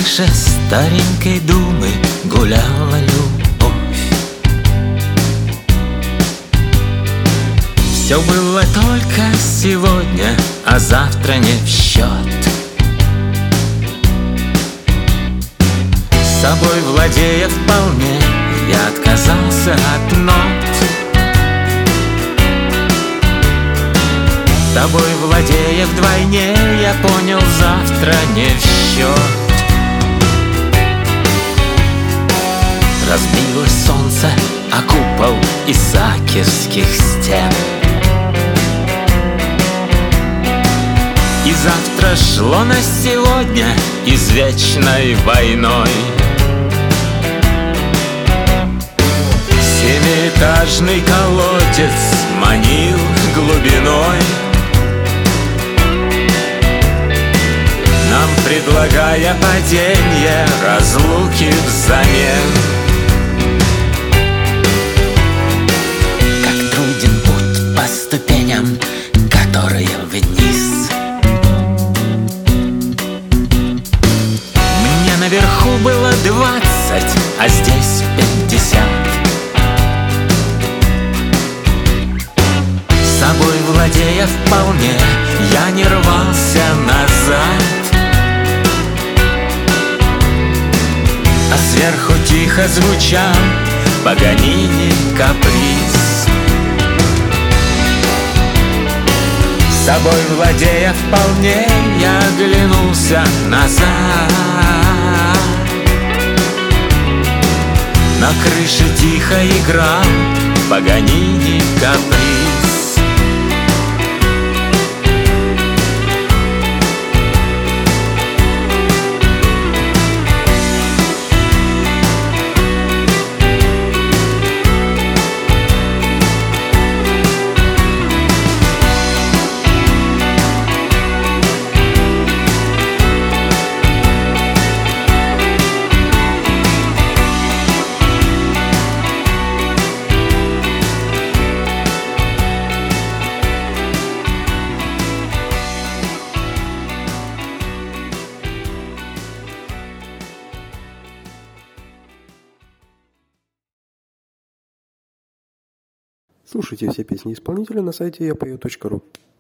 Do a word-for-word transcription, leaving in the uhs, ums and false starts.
крыше старенькой думы гуляла любовь. Все было только сегодня, а завтра не в счет. Собой владея вполне, я отказался от нот. Тобой владея вдвойне, я понял, завтра не в счет. Разбилось солнце о купол исаакиевских стен, и завтра шло на сегодня извечной войной. Семиэтажный колодец манил глубиной, нам предлагая паденье разлуки взамен. Как труден путь по ступеням, которые вниз. Мне наверху было двадцать, а здесь пятьдесят. Собой владея вполне, я не рвался назад. А сверху тихо звучал Паганини каприз. Собой владея вполне, я оглянулся назад. На крыше тихо играл Паганини каприз. Слушайте все песни исполнителя на сайте я пою точка ру.